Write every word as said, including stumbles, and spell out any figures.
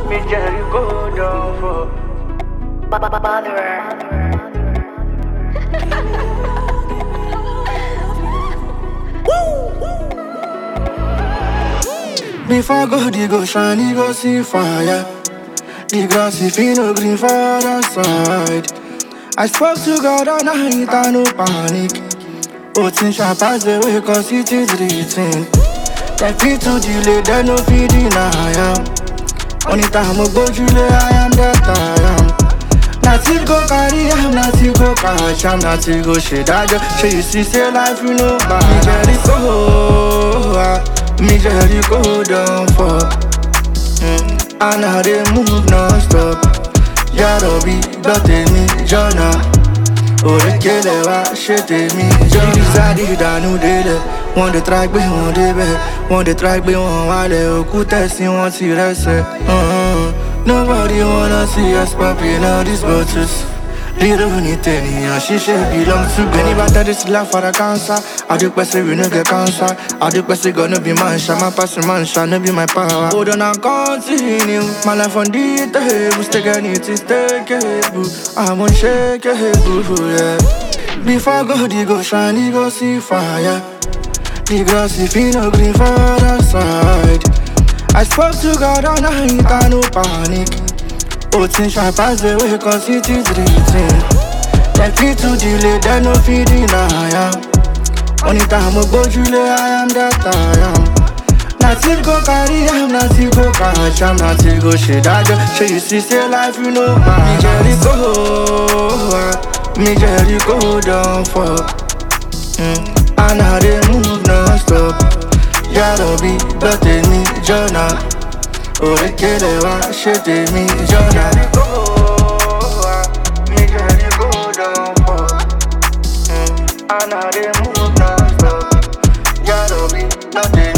Me Jerry go down for Before God, he go shine, he go see fire. The grass if he no green for the side. I spoke to God all night, I no panic. Oh, things shall pass away cause it is written. They fit to delay, they no fit deny am. Only time I go delay, I am that I am. Nothing go carry am, nothing go catch am, nothing go shade I just show you see say life you know bad. Me Jerry go, ah, me Jerry go down for. Mm. And now they move non-stop. Yarobi, Dotemi, Jona Orekele wa, Shetemi, Jona Zadi danu dele. One the track be one day be. One the track be one wale. Okuta si one si rese. Nobody wanna see us popping all these bottles. They don't need any, and she should belong to God. Anybody this laugh for the cancer. I do best we no get cancer. I do best gonna be man, shall my passion man, shall not be my power. Hold on and continue. My life on the table, stick and it is takeable. I'm unshakable, yeah. Before God, he go shine, he go see fire. The grass if he no green for the side. I spoke to God all night, I no panic. Oh, things shall pass away cause it is written. They fit to delay, they no fit deny am. Only time I go delay, I am that I am. Nothing go carry am, nothing go catch am, nothing go shade I just show you see say life you know man. Me Jerry go, ah, me Jerry go down for. mm. And now they move non-stop. Yarobi, Dotemi, Jona Orekele wa, Shetemi, Jona Me Jerry go down for. mm. And now they move non-stop. Yarobi, Dotemi